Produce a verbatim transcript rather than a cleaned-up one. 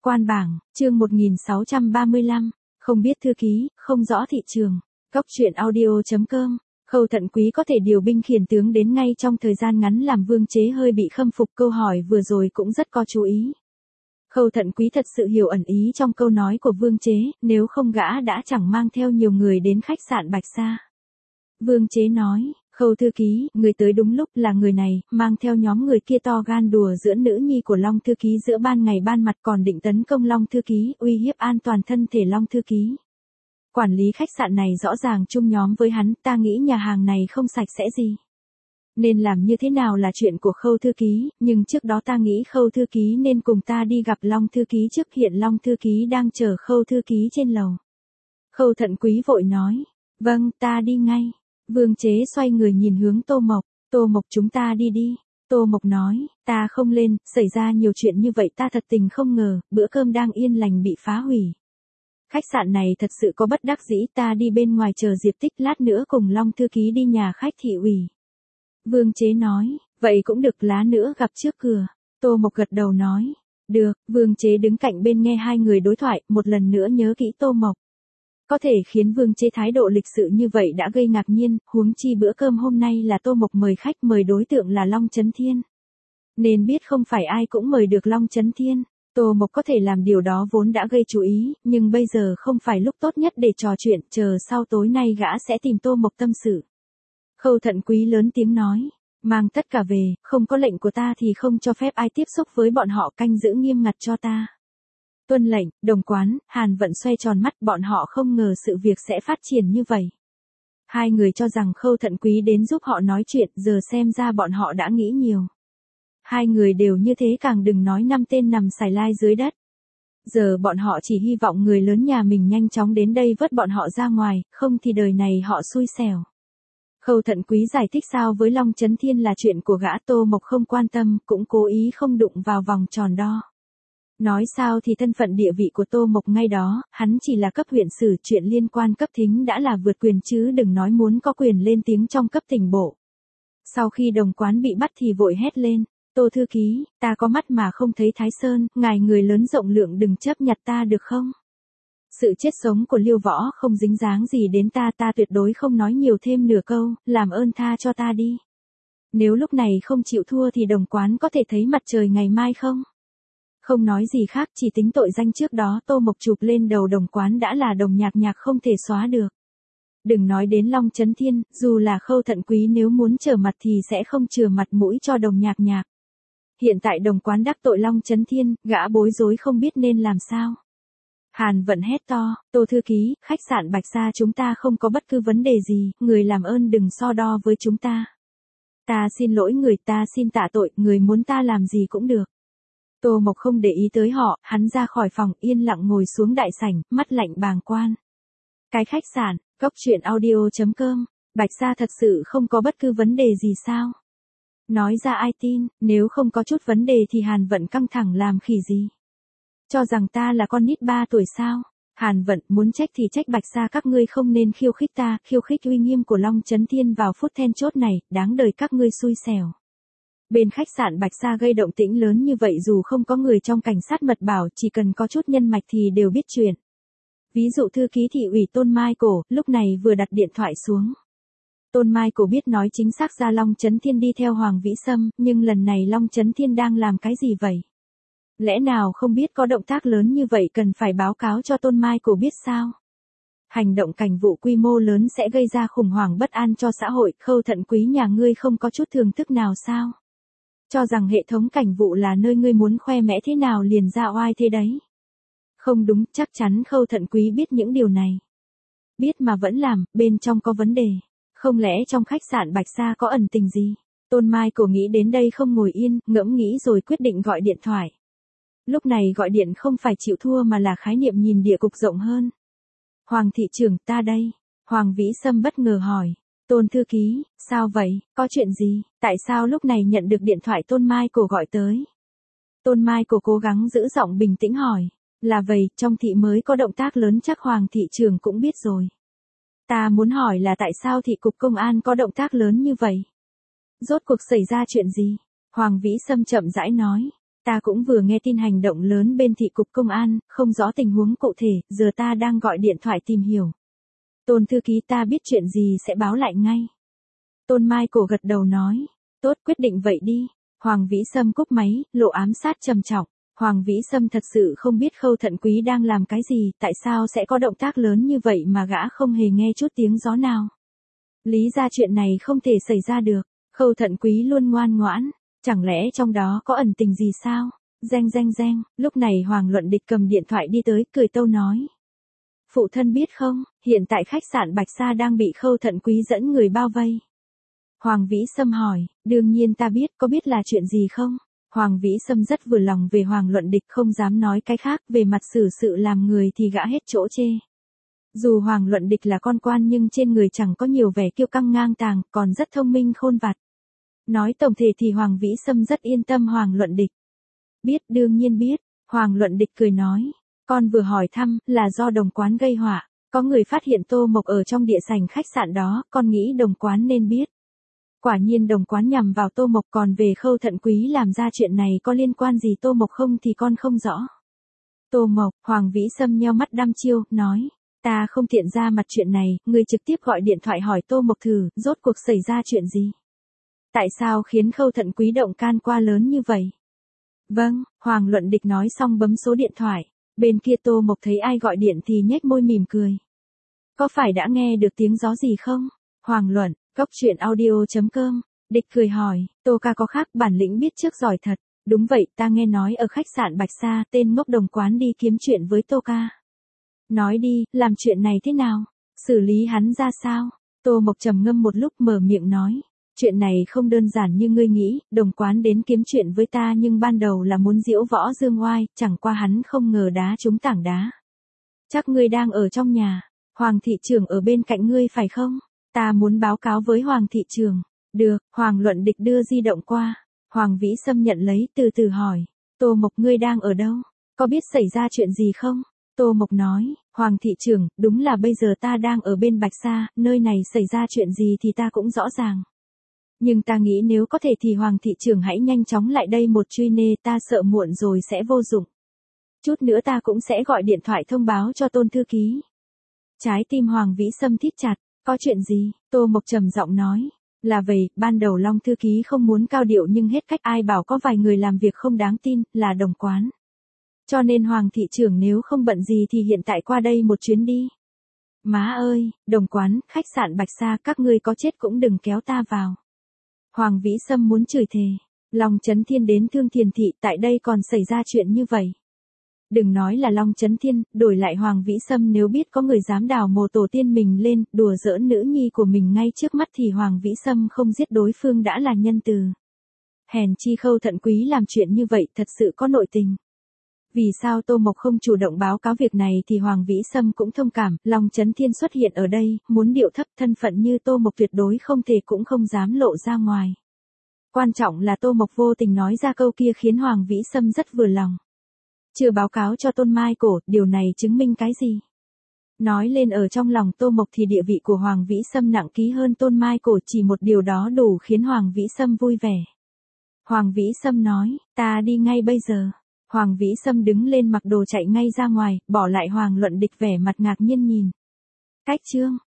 Quan bảng, chương một nghìn sáu trăm ba mươi lăm, không biết thư ký, không rõ thị trường. Cốc truyện audio chấm com. Khâu Thận Quý có thể điều binh khiển tướng đến ngay trong thời gian ngắn làm Vương Chế hơi bị khâm phục, câu hỏi vừa rồi cũng rất có chú ý. Khâu Thận Quý thật sự hiểu ẩn ý trong câu nói của Vương Chế, nếu không gã đã chẳng mang theo nhiều người đến khách sạn Bạch Sa. Vương Chế nói, Khâu thư ký, người tới đúng lúc, là người này, mang theo nhóm người kia to gan đùa giữa nữ nhi của Long thư ký giữa ban ngày ban mặt, còn định tấn công Long thư ký, uy hiếp an toàn thân thể Long thư ký. Quản lý khách sạn này rõ ràng chung nhóm với hắn, ta nghĩ nhà hàng này không sạch sẽ gì. Nên làm như thế nào là chuyện của Khâu thư ký, nhưng trước đó ta nghĩ Khâu thư ký nên cùng ta đi gặp Long thư ký trước, hiện Long thư ký đang chờ Khâu thư ký trên lầu. Khâu Thận Quý vội nói, vâng, ta đi ngay. Vương Chế xoay người nhìn hướng Tô Mộc, Tô Mộc, chúng ta đi đi. Tô Mộc nói, ta không lên, xảy ra nhiều chuyện như vậy ta thật tình không ngờ, bữa cơm đang yên lành bị phá hủy. Khách sạn này thật sự có bất đắc dĩ, ta đi bên ngoài chờ Diệp Tích, lát nữa cùng Long thư ký đi nhà khách thị ủy. Vương Chế nói, vậy cũng được, lá nữa gặp trước cửa. Tô Mộc gật đầu nói, được. Vương Chế đứng cạnh bên nghe hai người đối thoại, một lần nữa nhớ kỹ Tô Mộc. Có thể khiến Vương Chế thái độ lịch sự như vậy đã gây ngạc nhiên, huống chi bữa cơm hôm nay là Tô Mộc mời khách, mời đối tượng là Long Chấn Thiên. Nên biết không phải ai cũng mời được Long Chấn Thiên. Tô Mộc có thể làm điều đó vốn đã gây chú ý, nhưng bây giờ không phải lúc tốt nhất để trò chuyện, chờ sau tối nay gã sẽ tìm Tô Mộc tâm sự. Khâu Thận Quý lớn tiếng nói, mang tất cả về, không có lệnh của ta thì không cho phép ai tiếp xúc với bọn họ, canh giữ nghiêm ngặt cho ta. Tuân lệnh. Đồng Quán, Hàn Vận xoay tròn mắt, bọn họ không ngờ sự việc sẽ phát triển như vậy. Hai người cho rằng Khâu Thận Quý đến giúp họ nói chuyện, giờ xem ra bọn họ đã nghĩ nhiều. Hai người đều như thế, càng đừng nói năm tên nằm xài lai dưới đất. Giờ bọn họ chỉ hy vọng người lớn nhà mình nhanh chóng đến đây vớt bọn họ ra ngoài, không thì đời này họ xui xẻo. Khâu Thận Quý giải thích sao với Long Chấn Thiên là chuyện của gã, Tô Mộc không quan tâm, cũng cố ý không đụng vào vòng tròn đo. Nói sao thì thân phận địa vị của Tô Mộc ngay đó, hắn chỉ là cấp huyện sử, chuyện liên quan cấp thính đã là vượt quyền chứ đừng nói muốn có quyền lên tiếng trong cấp tỉnh bộ. Sau khi Đồng Quán bị bắt thì vội hét lên, Tô thư ký, ta có mắt mà không thấy Thái Sơn, ngài người lớn rộng lượng đừng chấp nhặt ta được không? Sự chết sống của Liêu Võ không dính dáng gì đến ta, ta tuyệt đối không nói nhiều thêm nửa câu, làm ơn tha cho ta đi. Nếu lúc này không chịu thua thì Đồng Quán có thể thấy mặt trời ngày mai không? Không nói gì khác, chỉ tính tội danh trước đó Tô Mộc chụp lên đầu Đồng Quán đã là Đồng Nhạc Nhạc không thể xóa được. Đừng nói đến Long Chấn Thiên, dù là Khâu Thận Quý nếu muốn trở mặt thì sẽ không chừa mặt mũi cho Đồng Nhạc Nhạc. Hiện tại Đồng Quán đắc tội Long Chấn Thiên, gã bối rối không biết nên làm sao. Hàn Vận hét to, Tô thư ký, khách sạn Bạch Sa chúng ta không có bất cứ vấn đề gì, người làm ơn đừng so đo với chúng ta. Ta xin lỗi người, ta xin tạ tội, người muốn ta làm gì cũng được. Tô Mộc không để ý tới họ, hắn ra khỏi phòng, yên lặng ngồi xuống đại sảnh, mắt lạnh bàng quan. Cái khách sạn, cốc truyện audio chấm com, Bạch Sa thật sự không có bất cứ vấn đề gì sao? Nói ra ai tin, nếu không có chút vấn đề thì Hàn Vận căng thẳng làm khỉ gì? Cho rằng ta là con nít ba tuổi sao? Hàn Vận, muốn trách thì trách Bạch Sa các ngươi không nên khiêu khích ta, khiêu khích uy nghiêm của Long Chấn Thiên vào phút then chốt này, đáng đời các ngươi xui xẻo. Bên khách sạn Bạch Sa gây động tĩnh lớn như vậy dù không có người trong cảnh sát mật bảo, chỉ cần có chút nhân mạch thì đều biết chuyện. Ví dụ thư ký thị ủy Tôn Mai Cổ, lúc này vừa đặt điện thoại xuống. Tôn Mai Cổ biết nói chính xác ra Long Chấn Thiên đi theo Hoàng Vĩ Sâm, nhưng lần này Long Chấn Thiên đang làm cái gì vậy? Lẽ nào không biết có động tác lớn như vậy cần phải báo cáo cho Tôn Mai Cổ biết sao? Hành động cảnh vụ quy mô lớn sẽ gây ra khủng hoảng bất an cho xã hội, Khâu Thận Quý nhà ngươi không có chút thưởng thức nào sao? Cho rằng hệ thống cảnh vụ là nơi ngươi muốn khoe mẽ thế nào liền ra oai thế đấy. Không đúng, chắc chắn Khâu Thận Quý biết những điều này. Biết mà vẫn làm, bên trong có vấn đề. Không lẽ trong khách sạn Bạch Sa có ẩn tình gì? Tôn Mai Cổ nghĩ đến đây không ngồi yên, ngẫm nghĩ rồi quyết định gọi điện thoại. Lúc này gọi điện không phải chịu thua mà là khái niệm nhìn địa cục rộng hơn. Hoàng thị trưởng, ta đây. Hoàng Vĩ Sâm bất ngờ hỏi. Tôn thư ký, sao vậy, có chuyện gì, tại sao lúc này nhận được điện thoại Tôn Mai Cổ gọi tới? Tôn Mai Cổ cố gắng giữ giọng bình tĩnh hỏi, là vậy, trong thị mới có động tác lớn chắc Hoàng thị trưởng cũng biết rồi. Ta muốn hỏi là tại sao thị cục công an có động tác lớn như vậy? Rốt cuộc xảy ra chuyện gì? Hoàng Vĩ Sâm chậm rãi nói, Ta cũng vừa nghe tin hành động lớn bên thị cục công an, không rõ tình huống cụ thể, giờ ta đang gọi điện thoại tìm hiểu. Tôn thư ký, ta biết chuyện gì sẽ báo lại ngay. Tôn Mai Cổ gật đầu nói. Tốt, quyết định vậy đi. Hoàng Vĩ Sâm cúp máy, lộ ám sát trầm trọng. Hoàng Vĩ Sâm thật sự không biết Khâu Thận Quý đang làm cái gì, tại sao sẽ có động tác lớn như vậy mà gã không hề nghe chút tiếng gió nào. Lý ra chuyện này không thể xảy ra được. Khâu Thận Quý luôn ngoan ngoãn. Chẳng lẽ trong đó có ẩn tình gì sao? Reng reng reng, lúc này Hoàng Luận Địch cầm điện thoại đi tới, cười tâu nói. Phụ thân biết không, hiện tại khách sạn Bạch Sa đang bị Khâu Thận Quý dẫn người bao vây. Hoàng Vĩ Sâm hỏi, đương nhiên ta biết, có biết là chuyện gì không? Hoàng Vĩ Sâm rất vừa lòng về Hoàng Luận Địch, không dám nói cái khác, về mặt xử sự làm người thì gã hết chỗ chê. Dù Hoàng Luận Địch là con quan nhưng trên người chẳng có nhiều vẻ kiêu căng ngang tàng, còn rất thông minh khôn vặt. Nói tổng thể thì Hoàng Vĩ Sâm rất yên tâm Hoàng Luận Địch. Biết, đương nhiên biết, Hoàng Luận Địch cười nói. Con vừa hỏi thăm, là do đồng quán gây họa, có người phát hiện Tô Mộc ở trong địa sảnh khách sạn đó, con nghĩ đồng quán nên biết. Quả nhiên đồng quán nhằm vào Tô Mộc, còn về Khâu Thận Quý làm ra chuyện này có liên quan gì Tô Mộc không thì con không rõ. Tô Mộc, Hoàng Vĩ Sâm nheo mắt đăm chiêu, nói. Ta không tiện ra mặt chuyện này, người trực tiếp gọi điện thoại hỏi Tô Mộc thử, rốt cuộc xảy ra chuyện gì? Tại sao khiến Khâu Thận Quý động can qua lớn như vậy? Vâng, Hoàng Luận Địch nói xong bấm số điện thoại. Bên kia Tô Mộc thấy ai gọi điện thì nhếch môi mỉm cười. Có phải đã nghe được tiếng gió gì không? Hoàng Luận, Cốc truyện audio chấm com. Địch cười hỏi, Tô ca có khác bản lĩnh biết trước giỏi thật. Đúng vậy, ta nghe nói ở khách sạn Bạch Sa tên ngốc đồng quán đi kiếm chuyện với Tô ca. Nói đi, làm chuyện này thế nào? Xử lý hắn ra sao? Tô Mộc trầm ngâm một lúc mở miệng nói. Chuyện này không đơn giản như ngươi nghĩ, đồng quán đến kiếm chuyện với ta nhưng ban đầu là muốn diễu võ dương oai, chẳng qua hắn không ngờ đá trúng tảng đá. Chắc ngươi đang ở trong nhà, Hoàng thị trưởng ở bên cạnh ngươi phải không? Ta muốn báo cáo với Hoàng thị trưởng. Được, Hoàng Luận Địch đưa di động qua. Hoàng Vĩ Sâm nhận lấy từ từ hỏi. Tô Mộc ngươi đang ở đâu? Có biết xảy ra chuyện gì không? Tô Mộc nói, Hoàng thị trưởng, đúng là bây giờ ta đang ở bên Bạch Sa, nơi này xảy ra chuyện gì thì ta cũng rõ ràng. Nhưng ta nghĩ nếu có thể thì Hoàng thị trưởng hãy nhanh chóng lại đây một truy nê, ta sợ muộn rồi sẽ vô dụng. Chút nữa ta cũng sẽ gọi điện thoại thông báo cho Tôn thư ký. Trái tim Hoàng Vĩ Sâm thít chặt, có chuyện gì? Tô Mộc trầm giọng nói. Là vậy, ban đầu Long thư ký không muốn cao điệu nhưng hết cách, ai bảo có vài người làm việc không đáng tin, là đồng quán. Cho nên Hoàng thị trưởng nếu không bận gì thì hiện tại qua đây một chuyến đi. Má ơi, đồng quán, khách sạn Bạch Sa, các ngươi có chết cũng đừng kéo ta vào. Hoàng Vĩ Sâm muốn chửi thề. Long Chấn Thiên đến Thương Thiền Thị, tại đây còn xảy ra chuyện như vậy. Đừng nói là Long Chấn Thiên, đổi lại Hoàng Vĩ Sâm nếu biết có người dám đào mồ tổ tiên mình lên, đùa giỡn nữ nhi của mình ngay trước mắt thì Hoàng Vĩ Sâm không giết đối phương đã là nhân từ. Hèn chi Khâu Thận Quý làm chuyện như vậy thật sự có nội tình. Vì sao Tô Mộc không chủ động báo cáo việc này thì Hoàng Vĩ Sâm cũng thông cảm, Long Chấn Thiên xuất hiện ở đây, muốn điệu thấp, thân phận như Tô Mộc tuyệt đối không thể cũng không dám lộ ra ngoài. Quan trọng là Tô Mộc vô tình nói ra câu kia khiến Hoàng Vĩ Sâm rất vừa lòng. Chưa báo cáo cho Tôn Mai Cổ, điều này chứng minh cái gì? Nói lên ở trong lòng Tô Mộc thì địa vị của Hoàng Vĩ Sâm nặng ký hơn Tôn Mai Cổ, chỉ một điều đó đủ khiến Hoàng Vĩ Sâm vui vẻ. Hoàng Vĩ Sâm nói, ta đi ngay bây giờ. Hoàng Vĩ Sâm đứng lên mặc đồ chạy ngay ra ngoài, bỏ lại Hoàng Luận Địch vẻ mặt ngạc nhiên nhìn. Cách chương.